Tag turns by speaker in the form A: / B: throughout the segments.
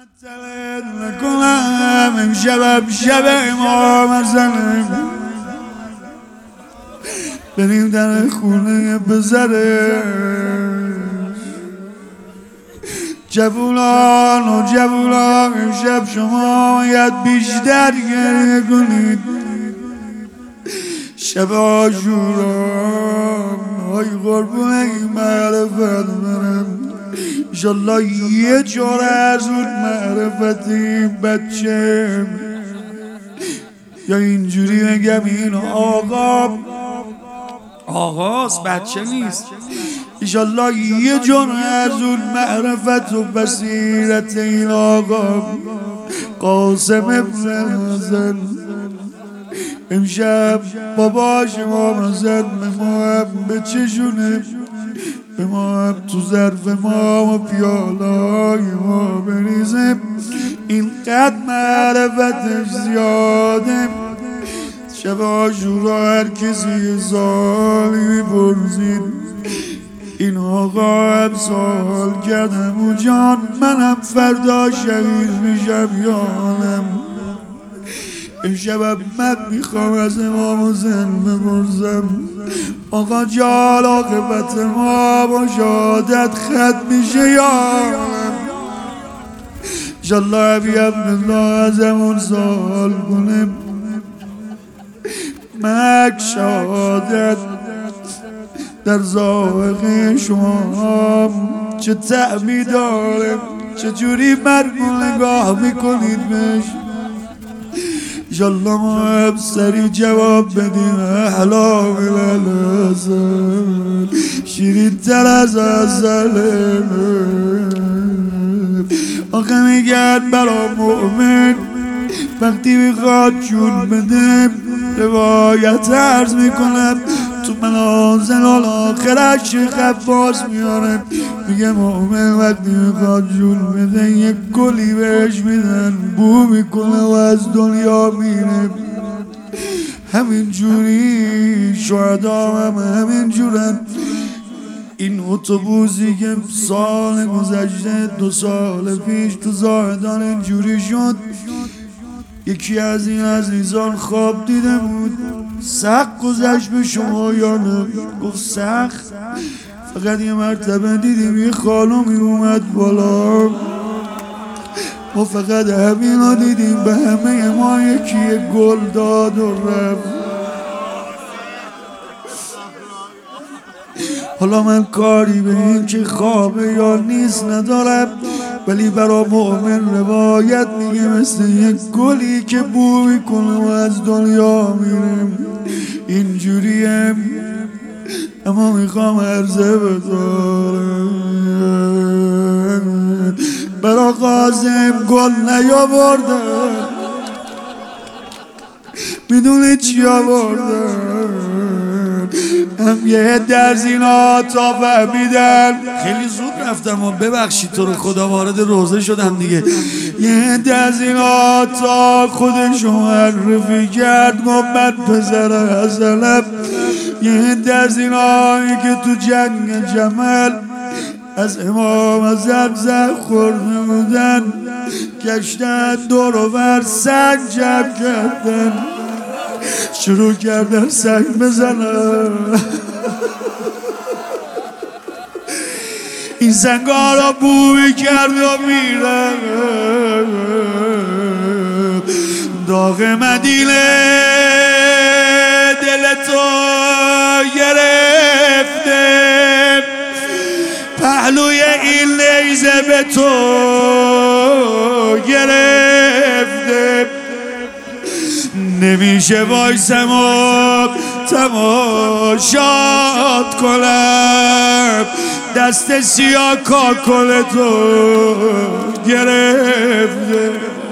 A: معطلت نکنم امشب شب امام زنم بریم در خونه بزرش جوولان و جوولان امشب شما باید بیشتر گریه کنید شب عاشورا های قربون این معرفت برم انشالله یه جور از اون معرفت این بچه یا اینجوری بگم این آقاست بچه نیست انشالله یه جور از اون معرفت و بصیرت این آقا قاسم ابن حسن امشب باباش امام حسن به ما هم به چشونه به ما هم تو ظرف ما و پیالای ما بریزه اینقدر معرفتش زیاده شب عاشورا هر کسی سالی بپرسید این آقا هم سوال کردم و جان منم فردا شهید میشم یانم امشب من میخوام از امام حسین بپرسم آقا جان عاقبت ما با شهادت ختم میشه یا انشالله ابی عبدالله از همون سوال کنه مک شهادت در ذائقه شما چه طعمی داره چجوری مرمون نگاه میکنید بهش انشالله ما هم سریع جواب بدیم احلا من الازل شیرین تر از ازل آخه میگن برا مؤمن وقتی میخواد جون بده روایت عرض میکنم تو منازل آخرش خفاز میاره میگه مؤمن وقتی میخواد جون بده یک گلی بهش میدن بو میکنه و از دنیا میره همین جوری شهدا هم همین جورن این اتوبوسی که سال گذشته 2 سال پیش تو زاهدان اینجوری شد یکی از این عزیزان خواب دیده بود سخت گذشت به شما یا نه گفت سخت فقط یه مرتبه دیدیم یه خانومی اومد بالا ما فقط همینا دیدیم به همه ما یکی گل داد و رفت حالا من کاری به این که خوابه یا نیست ندارم ولی برا مؤمن روایت میگه مثل یک گلی که بو میکنه و از دنیا میرم اینجوریم اما میخوام عرضه بدارم برا قاسم گل نیاوردن میدونی چی آوردن هم یه در اینا تا فهمیدن خیلی زود رفتم و ببخشید تو رو خدا وارد روزه شدم دیگه یه در اینا تا خودشو معرفی کرد من پسر حسنم یه در اینایی که تو جنگ جمل از امام حسن خورده بودن گشتن دور و بر سنگ جمع کردن شروع کردن سنگ بزنن این سنگا را بو میکرد و میرن داغ مدینه دلتو گرفته پهلوی این نیزه به تو گرفته نمیشه وایسم و تماشات کنم دست سیاه کاکل تو گرفته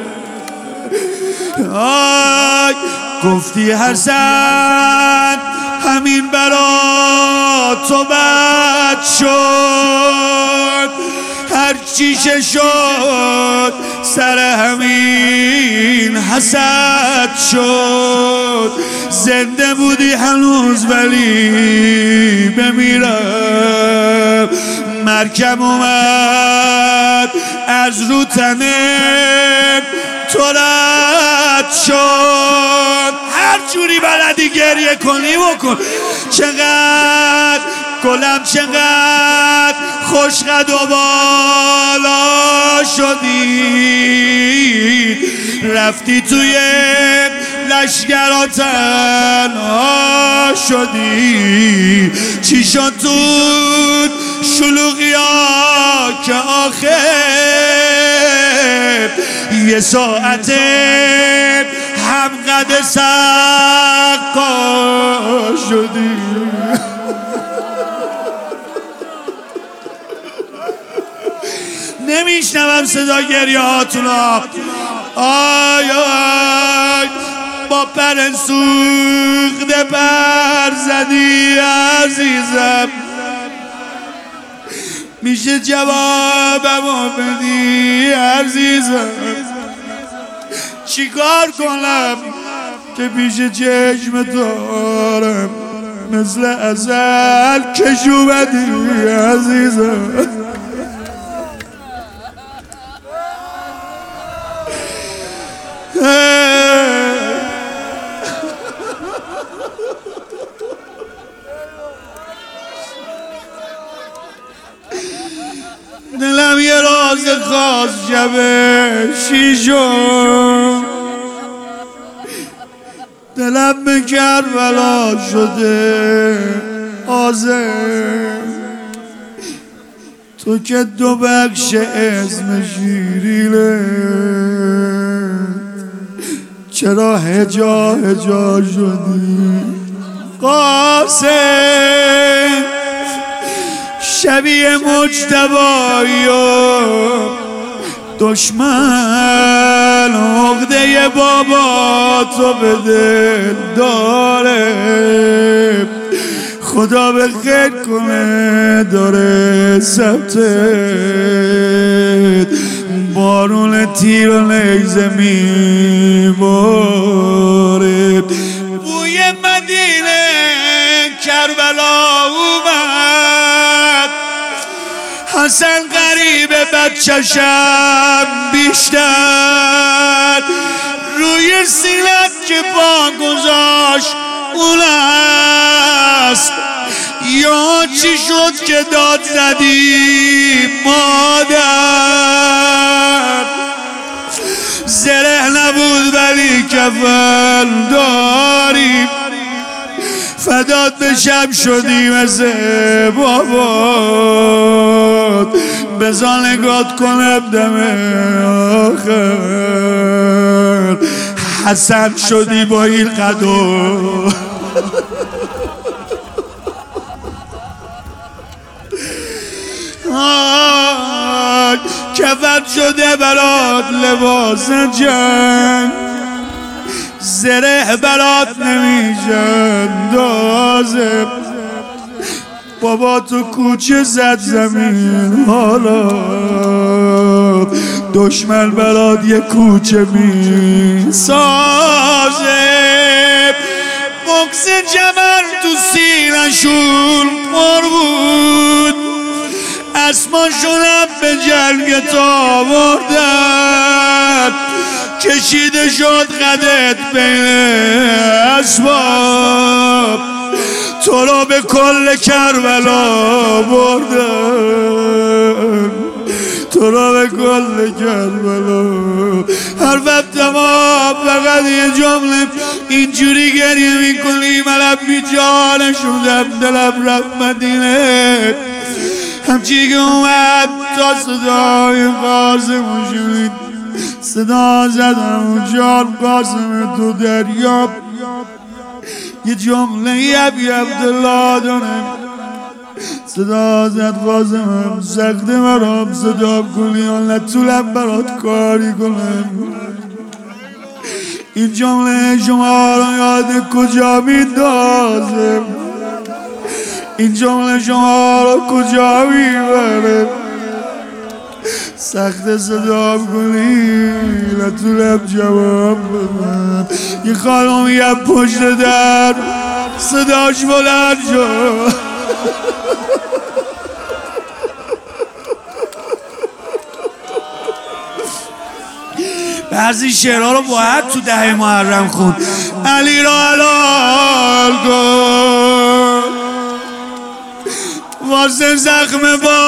A: آی گفتی حسن همین برا تو بد شد هر چیشه شد سر همین حسد شد زنده بودی هنوز ولی بمیرم مرکب اومد از رو تنه تو رد شد. هر جوری بلدی گریه کنی بکن. چقدر گلم چقدر خوش قد و بالا شدی، رفتی توی لشگر تنها شدی. چی شد تو شلوغی ها که آخر یه ساعت هم قد سقا شدی. نمیشنوم صدا گریه هاتونا. آی آی با پر سوخته پر زدی عزیزم، میشه جوابمو بدی عزیزم؟ چیکار کنم که پیش چشم دارم مثل ازل کشو بدی عزیزم؟ دلم یه راز خاص شبه شیشم، دلم به کربلا شده آزم. تو که دو بخش اسم شیرینه، چرا هجا هجا شدی قاسم؟ شبیه مجتبایی و دشمن عقده بابا تو به دل داره. خدا به خیر کنه داره سبتت، بارون تیر و نیزه میباره. بوی مدینه کربلا اومد، حسن غریبه بچشم بیشتر، روی سینت که پا گذاشت اون است. یا چی شد که داد زدی مادر؟ زره نبود ولی کفن داری، فدات بشم شدی مثل بابات. بزا نگات کنم دم آخر، حسن شدی با این قدر. کفن شده برات لباس جنگ، زره برات نمیشه اندازه. بابا تو کوچه زد زمین، حالا دشمن برات یه کوچه میسازه. بکس جمر تو سینشون پر بود، اسماشونم به جلگت آوردن. کشیده شد قدت بین اسباب، تو رو به کل کربلا بردن، تو رو به کل کربلا. هر وقت ما فقط یه جمله اینجوری گریه میکنی، منم بی جان شدم، دلم رفت مدینه. همچی که اومد تا صدای قاسم شدید، صدا زدم جان قاسم تو دریا. یه جمله یب دلا دارم، صدا زد قاسمم سخته مرام صدا کنی، نتونم برات کاری کنم. این جمله شما رو یاد کجا میندازم؟ این جمله شما رو کجا میبره؟ سخت صدا کنی نتونم جواب بدم. یه خانم یه پشت در صداش بلند شد، بعضی شعرها رو باید تو ده محرم خون. علی را حلال کن واسه زخم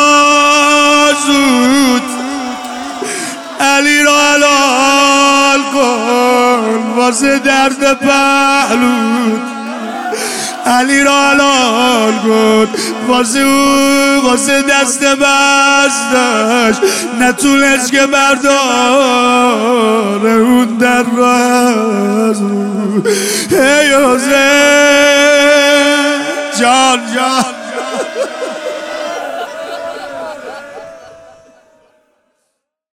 A: بازود، علی را حلال کن واسه درد پهلود، علی را حلال کن واسه دست بستش نتونست که برداره اون در راز. ای حسین جان جان